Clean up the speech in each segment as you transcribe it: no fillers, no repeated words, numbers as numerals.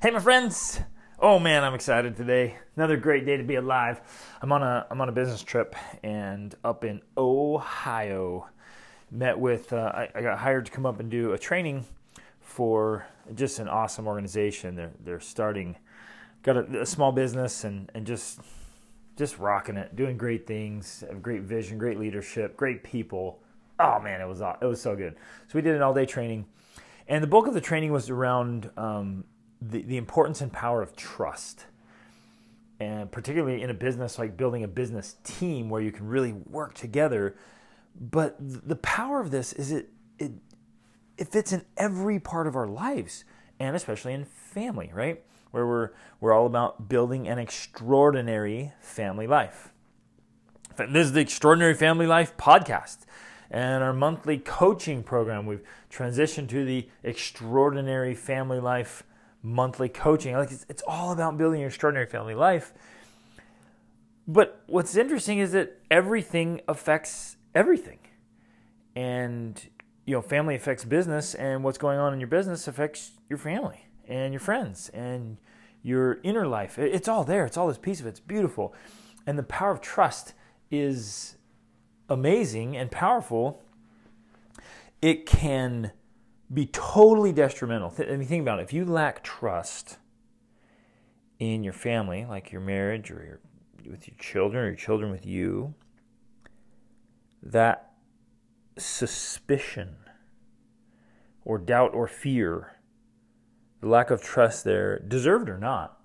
Hey, my friends! Oh man, I'm excited today. Another great day to be alive. I'm on a business trip and up in Ohio. Met with I got hired to come up and do a training for just an awesome organization. They're starting, got a small business and just rocking it, doing great things, have great vision, great leadership, great people. Oh man, it was so good. So we did an all-day training, and the bulk of the training was around the importance and power of trust, and particularly in a business, like building a business team where you can really work together. But the power of this is it fits in every part of our lives, and especially in family, right? Where we're all about building an extraordinary family life. In fact, this is the Extraordinary Family Life podcast, and our monthly coaching program. We've transitioned to the Extraordinary Family Life monthly coaching. Like it's all about building your extraordinary family life. But what's interesting is that everything affects everything. And family affects business, and what's going on in your business affects your family and your friends and your inner life. It's all there. It's all this piece of it. It's beautiful. And the power of trust is amazing and powerful. It can be totally detrimental. I mean, think about it. If you lack trust in your family, like your marriage or with your children with you, that suspicion or doubt or fear, the lack of trust there, deserved or not,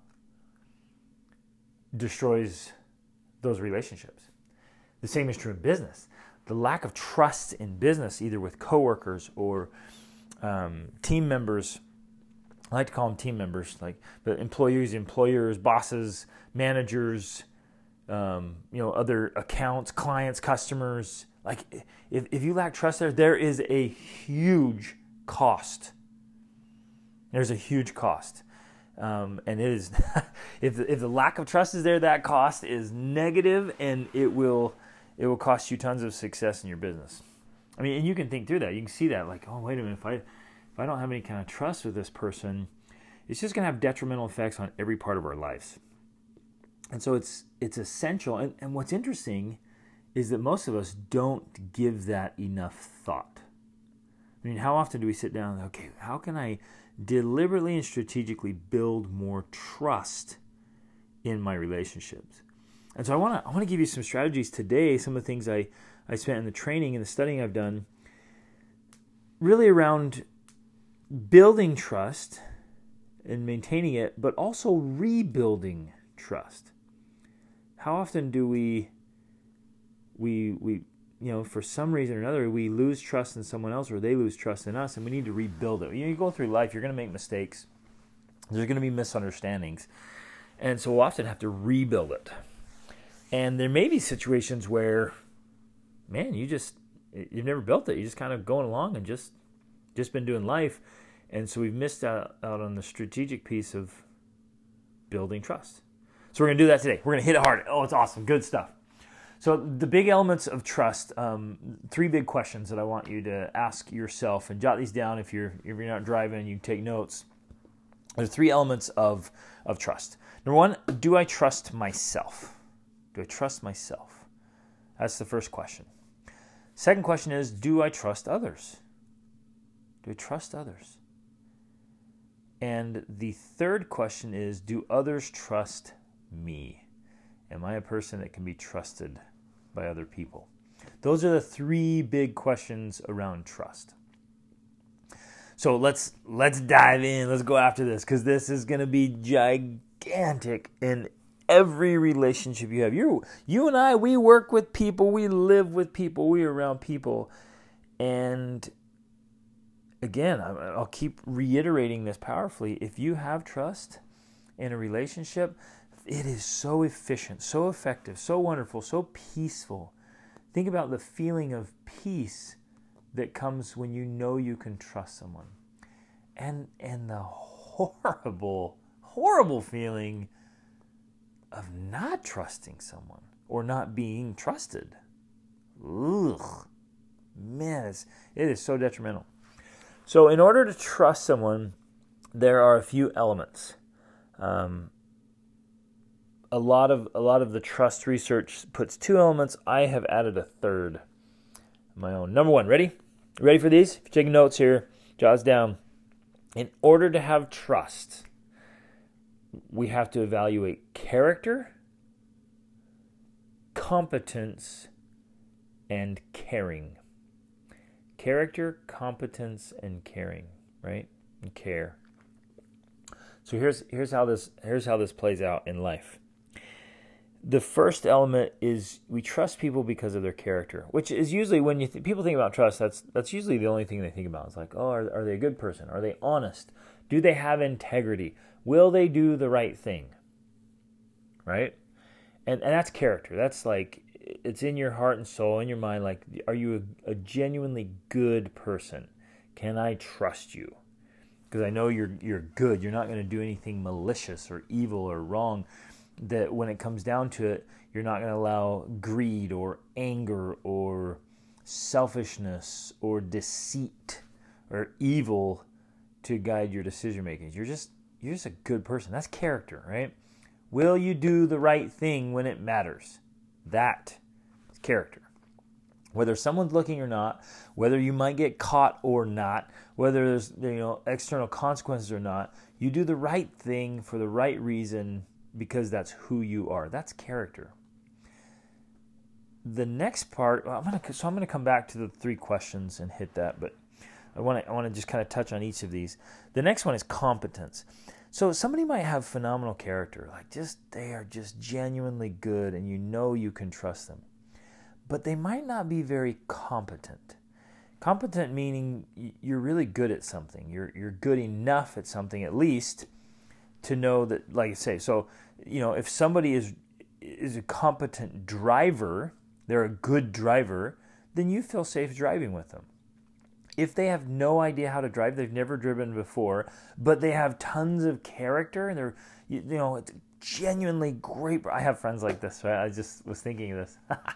destroys those relationships. The same is true in business. The lack of trust in business, either with coworkers or team members, I like to call them team members, but employers, bosses, managers, other accounts, clients, customers. Like if you lack trust there is a huge cost. There's a huge cost, and it is if the lack of trust is there, that cost is negative, and it will cost you tons of success in your business. I mean, and you can think through that. You can see that, like, oh, wait a minute, if I don't have any kind of trust with this person, it's just going to have detrimental effects on every part of our lives. And so it's essential. And what's interesting is that most of us don't give that enough thought. I mean, how often do we sit down and, okay, how can I deliberately and strategically build more trust in my relationships? And so I want to give you some strategies today, some of the things I spent in the training and the studying I've done, really around building trust and maintaining it, but also rebuilding trust. How often do we for some reason or another, we lose trust in someone else, or they lose trust in us, and we need to rebuild it. You go through life, you're going to make mistakes. There's going to be misunderstandings. And so we'll often have to rebuild it. And there may be situations where, man, you've never built it. You're just kind of going along and just been doing life. And so we've missed out on the strategic piece of building trust. So we're going to do that today. We're going to hit it hard. Oh, it's awesome. Good stuff. So the big elements of trust, 3 big questions that I want you to ask yourself, and jot these down if you're not driving and you take notes. There's 3 elements of trust. Number 1, do I trust myself? Do I trust myself? That's the first question. Second question is, do I trust others? Do I trust others? And the third question is, do others trust me? Am I a person that can be trusted by other people? Those are the 3 big questions around trust. So let's dive in. Let's go after this, because this is going to be gigantic in every relationship you have. You and I, we work with people, we live with people, we are around people. And again, I'll keep reiterating this powerfully. If you have trust in a relationship, it is so efficient, so effective, so wonderful, so peaceful. Think about the feeling of peace that comes when you know you can trust someone. And the horrible feeling of not trusting someone or not being trusted. Ugh. Man, it is so detrimental. So in order to trust someone, there are a few elements. A lot of the trust research puts 2 elements. I have added a third of my own. Number 1, ready? Ready for these? If you're taking notes here, jot down. In order to have trust, we have to evaluate character, competence, and caring. Character, competence, and caring, right? And care. So here's how this plays out in life. The first element is we trust people because of their character, which is usually when people think about trust, that's usually the only thing they think about. It's like, oh, are they a good person? Are they honest? Do they have integrity? Will they do the right thing? Right? And that's character. That's like, it's in your heart and soul, in your mind. Like, are you a genuinely good person? Can I trust you? Because I know you're good. You're not going to do anything malicious or evil or wrong. That when it comes down to it, you're not going to allow greed or anger or selfishness or deceit or evil to guide your decision making. You're just a good person. That's character, right? Will you do the right thing when it matters? That is character. Whether someone's looking or not, whether you might get caught or not, whether there's external consequences or not, you do the right thing for the right reason because that's who you are. That's character. The next part, I'm going to come back to the 3 questions and hit that, but I want to just kind of touch on each of these. The next one is competence. So somebody might have phenomenal character, like they are just genuinely good, and you can trust them. But they might not be very competent. Competent meaning you're really good at something. You're good enough at something, at least, to know that, like I say, so, if somebody is a competent driver, they're a good driver, then you feel safe driving with them. If they have no idea how to drive, they've never driven before, but they have tons of character and they're, it's genuinely great. I have friends like this, right? I just was thinking of this.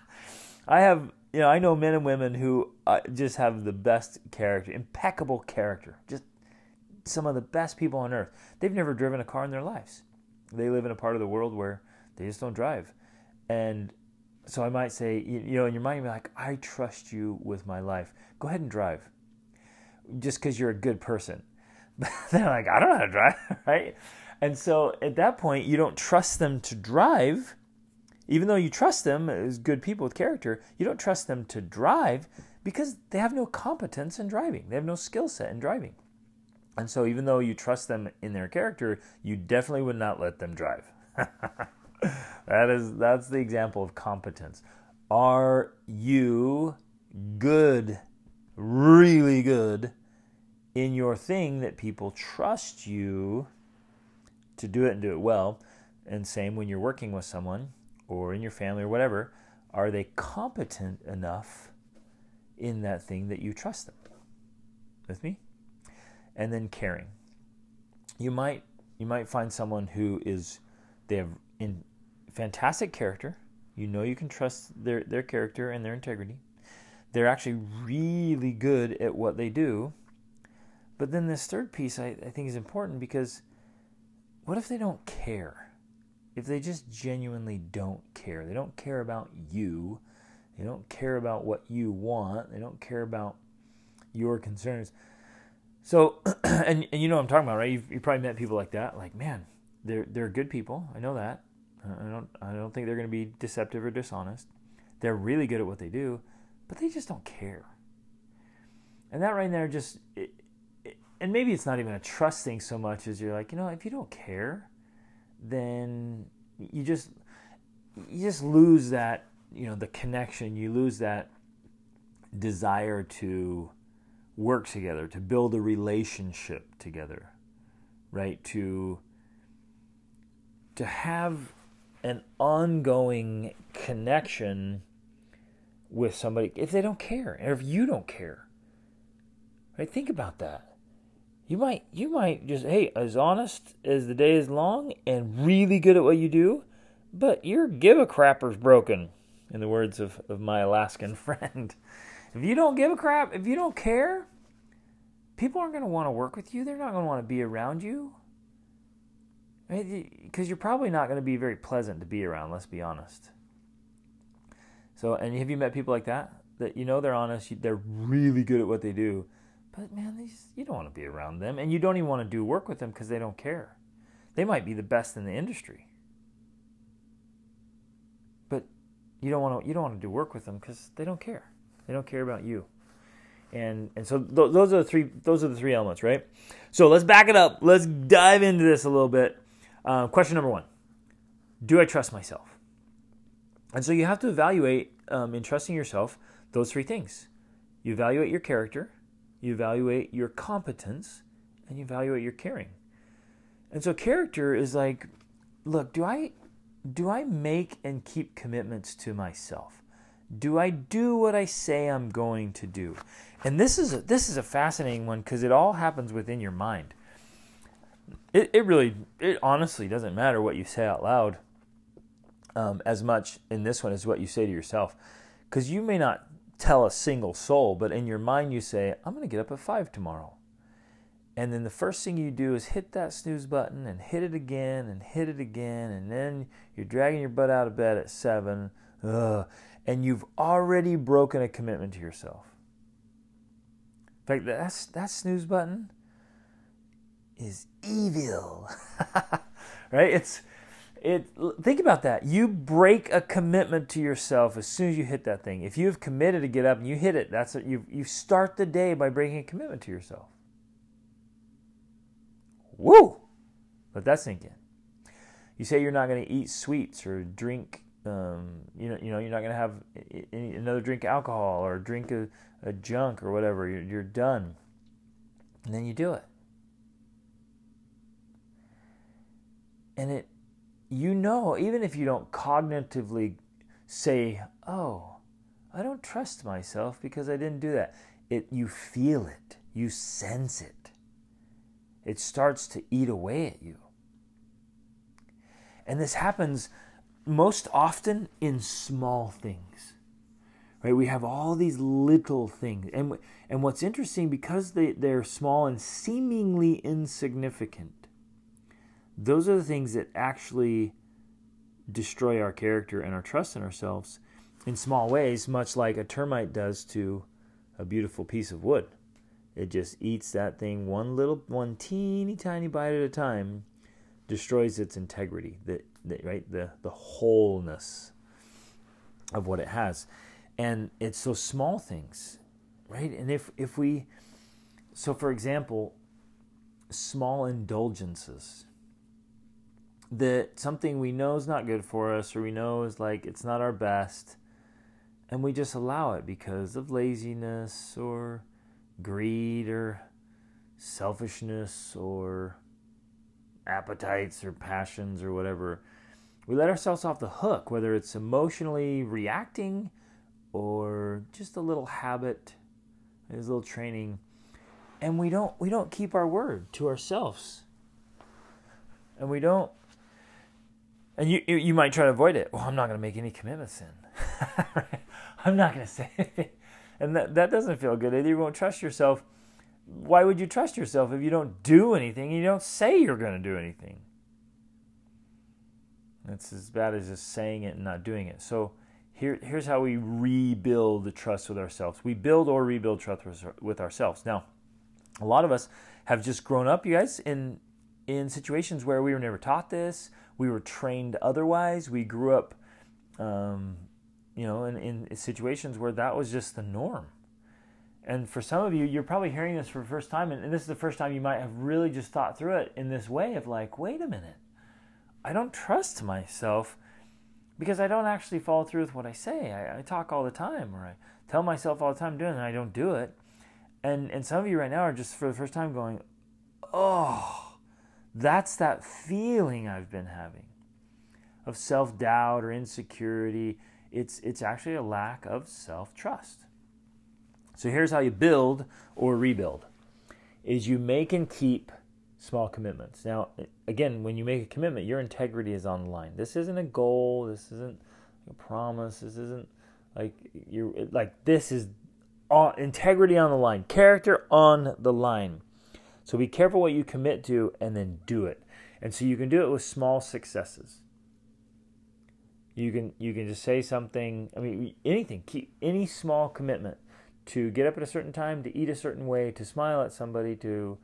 I know men and women who just have the best character, impeccable character, just some of the best people on earth. They've never driven a car in their lives. They live in a part of the world where they just don't drive. And so I might say, in your mind, you're like, I trust you with my life. Go ahead and drive. Just because you're a good person. But they're like, I don't know how to drive, right? And so at that point, you don't trust them to drive. Even though you trust them as good people with character, you don't trust them to drive because they have no competence in driving. They have no skill set in driving. And so even though you trust them in their character, you definitely would not let them drive. That's the example of competence. Are you good, really good, in your thing that people trust you to do it and do it well? And same when you're working with someone or in your family or whatever, are they competent enough in that thing that you trust them? With me? And then caring. You might find someone who they have fantastic character. You can trust their character and their integrity. They're actually really good at what they do. But then this third piece I think is important, because what if they don't care? If they just genuinely don't care. They don't care about you. They don't care about what you want. They don't care about your concerns. So, and you know what I'm talking about, right? You've probably met people like that. Like, man, they're good people. I know that. I don't think they're going to be deceptive or dishonest. They're really good at what they do, but they just don't care. And that right there and maybe it's not even a trust thing so much as you're like, if you don't care, then you just lose that, the connection. You lose that desire to work together, to build a relationship together, right? To have an ongoing connection with somebody if they don't care, or if you don't care, right? Think about that. You might just, hey, as honest as the day is long and really good at what you do, but your give-a-crapper's broken, in the words of my Alaskan friend. If you don't give a crap, if you don't care, people aren't going to want to work with you. They're not going to want to be around you. right? Because you're probably not going to be very pleasant to be around, let's be honest. So, and have you met people like that? That they're honest, they're really good at what they do, but man, you don't want to be around them, and you don't even want to do work with them because they don't care. They might be the best in the industry, but you don't want to do work with them because they don't care. They don't care about you. And so those are the three elements, right? So let's back it up. Let's dive into this a little bit. Question number 1: do I trust myself? And so you have to evaluate in trusting yourself those three things. You evaluate your character, you evaluate your competence, and you evaluate your caring. And so character is like, look, do I make and keep commitments to myself? Do I do what I say I'm going to do? And this is a fascinating one because it all happens within your mind. It honestly doesn't matter what you say out loud as much in this one as what you say to yourself. Because you may not tell a single soul, but in your mind you say, I'm going to get up at 5 tomorrow. And then the first thing you do is hit that snooze button and hit it again and hit it again. And then you're dragging your butt out of bed at 7. And you've already broken a commitment to yourself. In fact, that snooze button is evil. Right? Think about that. You break a commitment to yourself as soon as you hit that thing. If you've committed to get up and you hit it, that's what you start the day by breaking a commitment to yourself. Woo! Let that sink in. You say you're not going to eat sweets or drink. You're not going to have another drink of alcohol or drink a junk or whatever. You're done, and then you do it. And even if you don't cognitively say, "Oh, I don't trust myself because I didn't do that," you feel it, you sense it. It starts to eat away at you, and this happens most often in small things, right? We have all these little things, and what's interesting, because they're small and seemingly insignificant, those are the things that actually destroy our character and our trust in ourselves in small ways, much like a termite does to a beautiful piece of wood. It just eats that thing one teeny tiny bite at a time, destroys its integrity, the wholeness of what it has. And it's those small things, right? And if we, so for example, small indulgences, that something we know is not good for us, or we know is like it's not our best, and we just allow it because of laziness or greed or selfishness or appetites or passions or whatever. We let ourselves off the hook, whether it's emotionally reacting or just a little habit, a little training, and we don't keep our word to ourselves, and we don't. And you might try to avoid it. Well, I'm not going to make any commitments then. I'm not going to say anything. And that doesn't feel good either. You won't trust yourself. Why would you trust yourself if you don't do anything and you don't say you're going to do anything? It's as bad as just saying it and not doing it. So here's how we rebuild the trust with ourselves. We build or rebuild trust with ourselves. Now, a lot of us have just grown up, you guys, in situations where we were never taught this. We were trained otherwise. We grew up, in situations where that was just the norm. And for some of you, you're probably hearing this for the first time, and this is the first time you might have really just thought through it in this way of like, wait a minute, I don't trust myself because I don't actually follow through with what I say. I talk all the time, or I tell myself all the time I'm doing it, and I don't do it. And some of you right now are just for the first time going, oh, that's that feeling I've been having of self-doubt or insecurity. It's actually a lack of self-trust. So here's how you build or rebuild, is you make and keep small commitments. Now, again, when you make a commitment, your integrity is on the line. This isn't a goal. This isn't a promise. This isn't this is integrity on the line, character on the line. So be careful what you commit to and then do it. And so you can do it with small successes. You can just say something, I mean, anything, keep any small commitment to get up at a certain time, to eat a certain way, to smile at somebody, to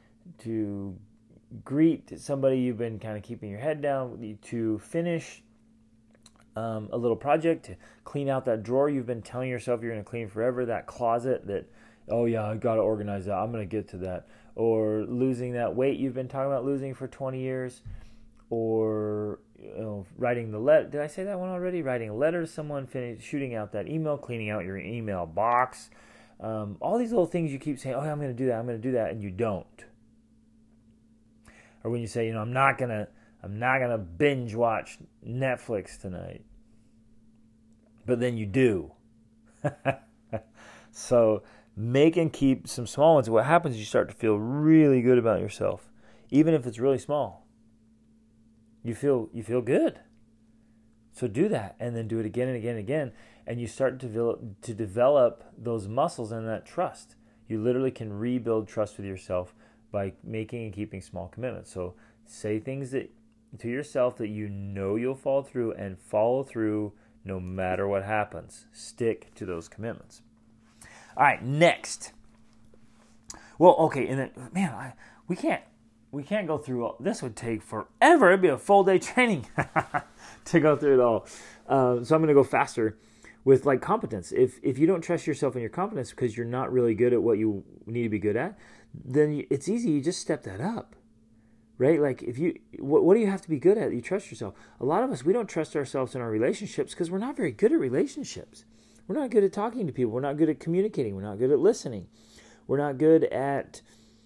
greet somebody you've been kind of keeping your head down, to finish a little project, to clean out that drawer you've been telling yourself you're going to clean forever, that closet that, oh yeah, I got to organize that, I'm going to get to that, or losing that weight you've been talking about losing for 20 years, or writing the letter. Did I say that one already? Writing a letter to someone, shooting out that email, cleaning out your email box. All these little things you keep saying, oh, I'm going to do that, I'm going to do that, and you don't. Or when you say, I'm not gonna binge watch Netflix tonight, but then you do. So make and keep some small ones. What happens is you start to feel really good about yourself, even if it's really small. You feel good. So do that, and then do it again and again and again, and you start to develop those muscles and that trust. You literally can rebuild trust with yourself by making and keeping small commitments. So say things to yourself that you know you'll follow through, and follow through no matter what happens. Stick to those commitments. All right, next. Well, okay, and then, man, we can't go through all. This would take forever. It'd be a full day training to go through it all. So I'm going to go faster with like competence. If you don't trust yourself in your competence because you're not really good at what you need to be good at, then it's easy. You just step that up, right? Like what do you have to be good at? You trust yourself. A lot of us, we don't trust ourselves in our relationships because we're not very good at relationships. We're not good at talking to people. We're not good at communicating. We're not good at listening. We're not good at,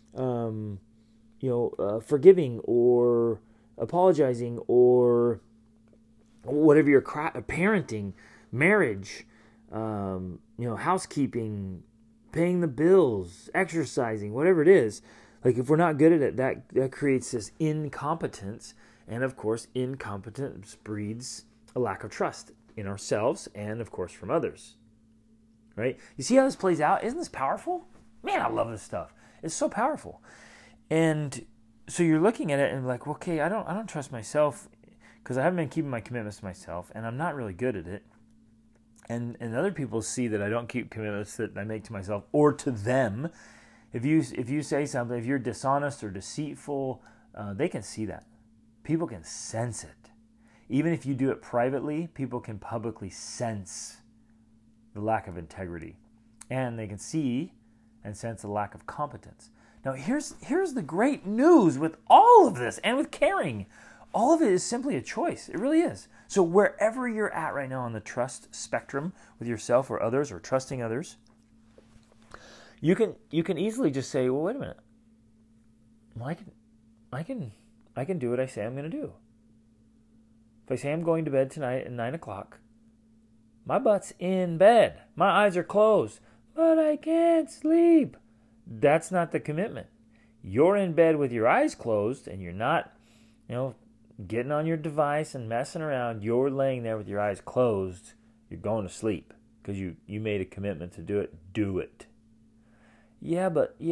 forgiving or apologizing or whatever you're parenting, marriage, housekeeping, paying the bills, exercising, whatever it is. Like if we're not good at it, that creates this incompetence. And of course, incompetence breeds a lack of trust in ourselves and of course from others. Right? You see how this plays out? Isn't this powerful? Man, I love this stuff. It's so powerful. And so you're looking at it and like, okay, I don't trust myself because I haven't been keeping my commitments to myself and I'm not really good at it. And other people see that I don't keep commitments that I make to myself or to them. If you say something, if you're dishonest or deceitful, they can see that. People can sense it. Even if you do it privately, people can publicly sense the lack of integrity. And they can see and sense the lack of competence. Now here's the great news with all of this and with caring. All of it is simply a choice. It really is. So wherever you're at right now on the trust spectrum with yourself or others or trusting others, you can easily just say, well, wait a minute. Well, I can do what I say I'm going to do. If I say I'm going to bed tonight at 9 o'clock, my butt's in bed. My eyes are closed, but I can't sleep. That's not the commitment. You're in bed with your eyes closed and you're not, getting on your device and messing around. You're laying there with your eyes closed. You're going to sleep because you made a commitment to do it. Do it. Yeah,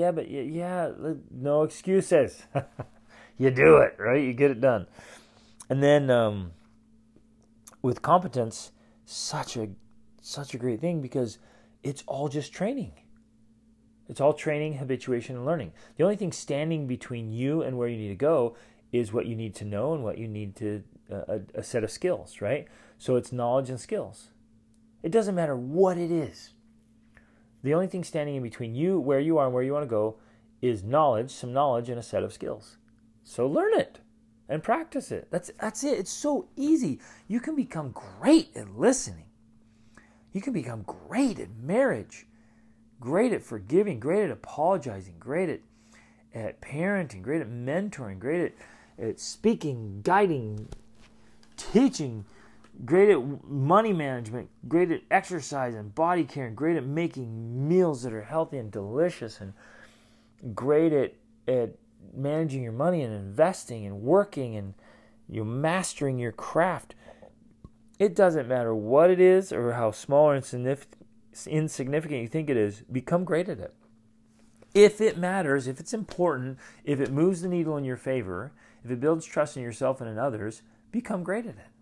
no excuses. You do it, right? You get it done. And then with competence, such a great thing because it's all just training. It's all training, habituation, and learning. The only thing standing between you and where you need to go is what you need to know and what you need to, a set of skills, right? So it's knowledge and skills. It doesn't matter what it is. The only thing standing in between you, where you are and where you want to go, is knowledge, some knowledge, and a set of skills. So learn it and practice it. That's it. It's so easy. You can become great at listening. You can become great at marriage, great at forgiving, great at apologizing, great at parenting, great at mentoring, great at speaking, guiding, teaching, great at money management, great at exercise and body care, and great at making meals that are healthy and delicious, and great at managing your money and investing and working and mastering your craft. It doesn't matter what it is or how small or insignificant you think it is, become great at it. If it matters, if it's important, if it moves the needle in your favor, if If it builds trust in yourself and in others, become great at it.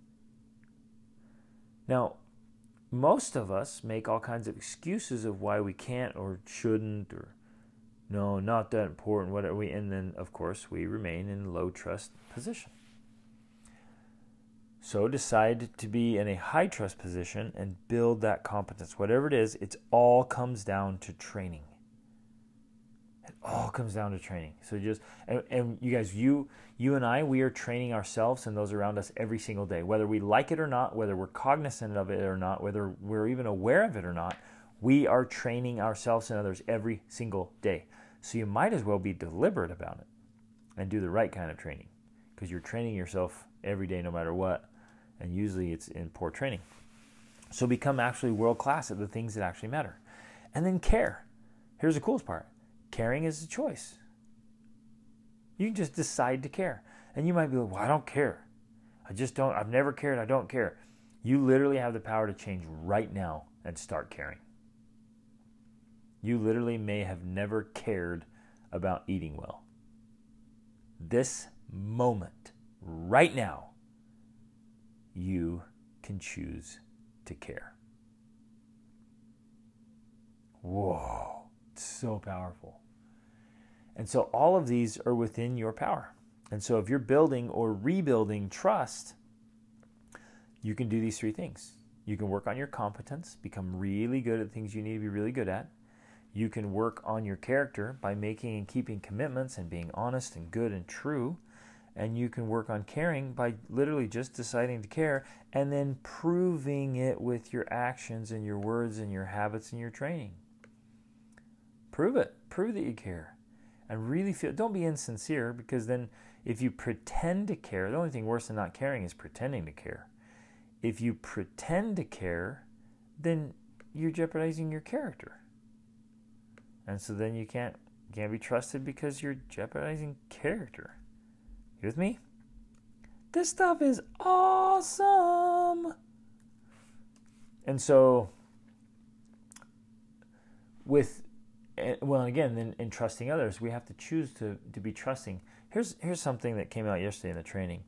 Now, most of us make all kinds of excuses of why we can't or shouldn't, or no, not that important, whatever and then of course we remain in a low trust position. So decide to be in a high trust position and build that competence. Whatever it is, it all comes down to training. It all comes down to training. So and you guys, you and I, we are training ourselves and those around us every single day. Whether we like it or not, whether we're cognizant of it or not, whether we're even aware of it or not, we are training ourselves and others every single day. So you might as well be deliberate about it and do the right kind of training, because you're training yourself every day no matter what, and usually it's in poor training. So become actually world-class at the things that actually matter. And then care. Here's the coolest part. Caring is a choice. You can just decide to care. And you might be like, well, I don't care. I've never cared, I don't care. You literally have the power to change right now and start caring. You literally may have never cared about eating well. This moment, right now, you can choose to care. Whoa, it's so powerful. And so all of these are within your power. And so if you're building or rebuilding trust, you can do these three things. You can work on your competence, become really good at things you need to be really good at. You can work on your character by making and keeping commitments and being honest and good and true. And you can work on caring by literally just deciding to care and then proving it with your actions and your words and your habits and your training. Prove it. Prove that you care. And really feel, don't be insincere, because then if you pretend to care, the only thing worse than not caring is pretending to care. If you pretend to care, then you're jeopardizing your character. And so then you can't be trusted because you're jeopardizing character. You with me? This stuff is awesome. And so in trusting others, we have to choose to be trusting. Here's something that came out yesterday in the training.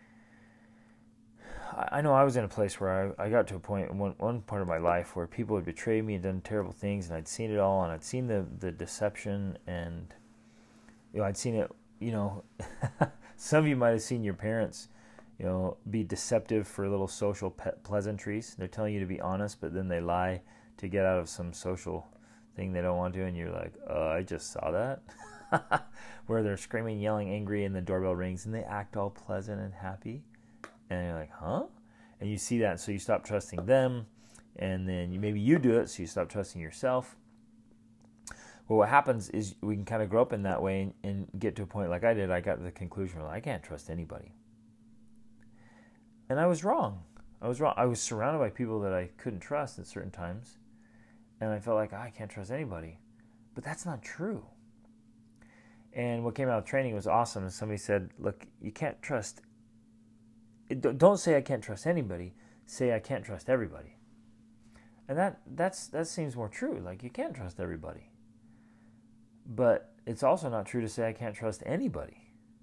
I know I was in a place where I got to a point, one point of my life, where people had betrayed me and done terrible things, and I'd seen it all, and I'd seen the deception, and I'd seen it. Some of you might have seen your parents, be deceptive for little social pleasantries. They're telling you to be honest, but then they lie to get out of some social thing they don't want to, and you're like, I just saw that. Where they're screaming, yelling, angry, and the doorbell rings, and they act all pleasant and happy. And you're like, huh? And you see that, so you stop trusting them, and then maybe you do it, so you stop trusting yourself. Well, what happens is we can kind of grow up in that way and get to a point like I did. I got to the conclusion, I can't trust anybody. And I was wrong. I was surrounded by people that I couldn't trust at certain times, and I felt like, I can't trust anybody. But that's not true. And what came out of training was awesome. And somebody said, look, you can't trust. Don't say I can't trust anybody. Say I can't trust everybody. And that seems more true. Like, you can't trust everybody. But it's also not true to say I can't trust anybody.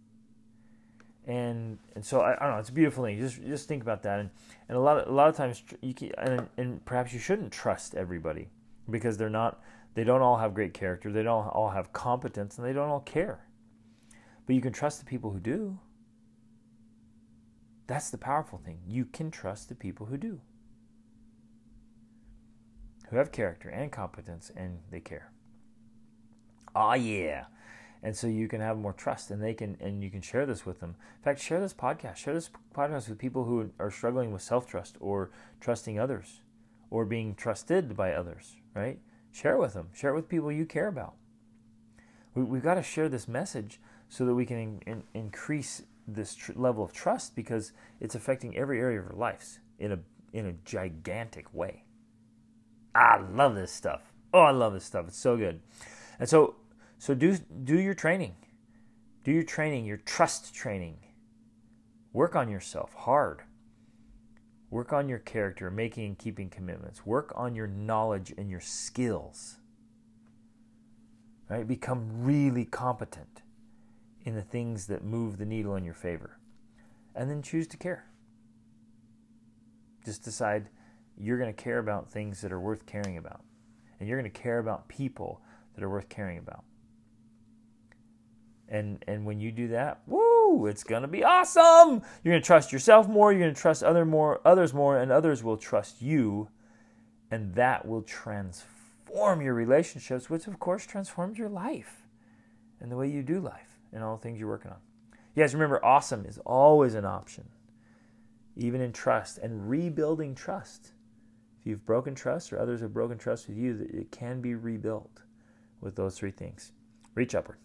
And so I don't know. It's a beautiful thing. Just think about that. And a lot of times you can, and perhaps you shouldn't trust everybody, because they don't all have great character. They don't all have competence, and they don't all care. But you can trust the people who do. That's the powerful thing. You can trust the people who do. Who have character and competence, and they care. Oh yeah. And so you can have more trust, and you can share this with them. In fact, share this podcast. Share this podcast with people who are struggling with self-trust or trusting others or being trusted by others, right? Share it with them. Share it with people you care about. We've got to share this message so that we can increase this level of trust, because it's affecting every area of our lives in a gigantic way. I love this stuff. Oh, I love this stuff. It's so good. And so do your training. Do your training, your trust training. Work on yourself hard. Work on your character, making and keeping commitments. Work on your knowledge and your skills. Right? Become really competent in the things that move the needle in your favor. And then choose to care. Just decide you're going to care about things that are worth caring about. And you're going to care about people that are worth caring about. And when you do that, woo, it's going to be awesome. You're going to trust yourself more, you're going to trust others more, and others will trust you. And that will transform your relationships, which of course transforms your life and the way you do life and all the things you're working on. You guys remember, awesome is always an option, even in trust and rebuilding trust. If you've broken trust or others have broken trust with you, it can be rebuilt with those three things. Reach upward.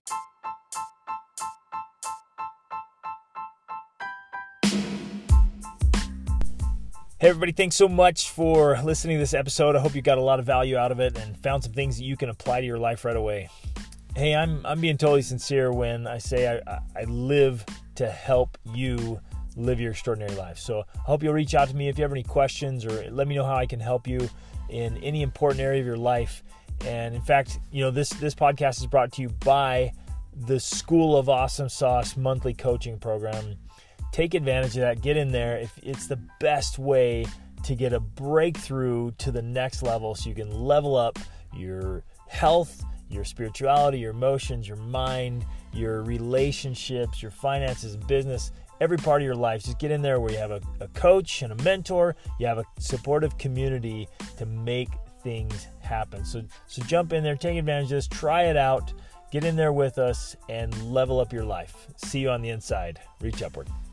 Hey everybody, thanks so much for listening to this episode. I hope you got a lot of value out of it and found some things that you can apply to your life right away. Hey, I'm being totally sincere when I say I live to help you live your extraordinary life. So I hope you'll reach out to me if you have any questions, or let me know how I can help you in any important area of your life. And in fact, this podcast is brought to you by the School of Awesome Sauce monthly coaching program. Take advantage of that. Get in there. It's the best way to get a breakthrough to the next level so you can level up your health, your spirituality, your emotions, your mind, your relationships, your finances, business, every part of your life. Just get in there where you have a coach and a mentor. You have a supportive community to make things happen. So jump in there, take advantage of this, try it out, get in there with us, and level up your life. See you on the inside. Reach upward.